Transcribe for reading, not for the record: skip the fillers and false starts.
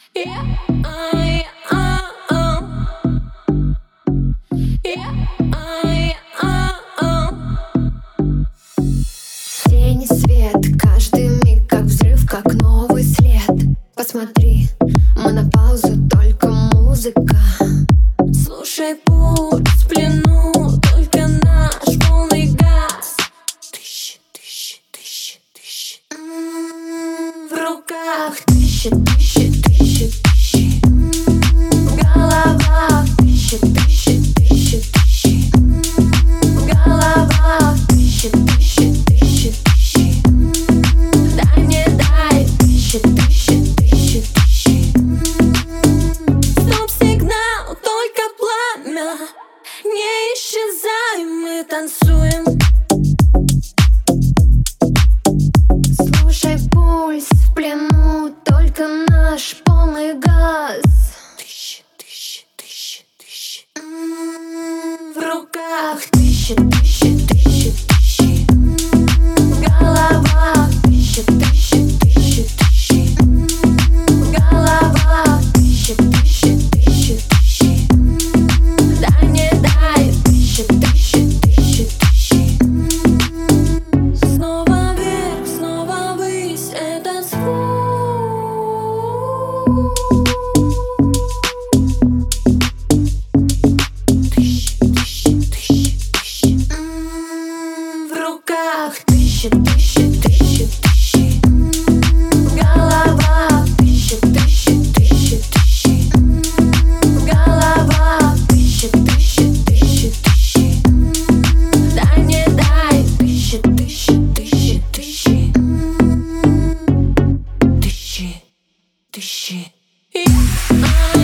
Тень и свет, каждый миг как взрыв, как новый след. Посмотри, мы на паузу, только музыка. Слушай, пульс в плену, только наш полный газ. Тысячи, тысячи, тысячи, тысячи. В руках тысячи, тысячи, тысячи, тысячи. В головах тысячи, тысячи, тысячи, тысячи. В головах тысячи, тысячи, тысячи, тысячи. Дай мне, дай тысячи, тысячи, тысячи, тысячи. Стоп-сигнал, только пламя. Не исчезай, мы танцуем. Слушай, пульс в плену, только наш полный газ. Тысячи, тысячи, тысячи, тысячи. В руках тысячи, тысячи, тысячи, тысячи. В головах тысячи, тысячи, тысячи, тысячи. В головах тысячи, тысячи, тысячи, тысячи. Дай мне, дай тысячи, тысячи, тысячи, тысячи. Снова вверх, снова ввысь, этот звук. Тысячи, тысячи, тысячи, тысячи. В руках тысячи, тысячи, тысячи, тысячи. В головах тысячи, тысячи, тысячи, тысячи. В головах тысячи, тысячи, тысячи, тысячи. Дай мне, дай тысячи, тысячи, тысячи, тысячи. Тысячи, тысячи.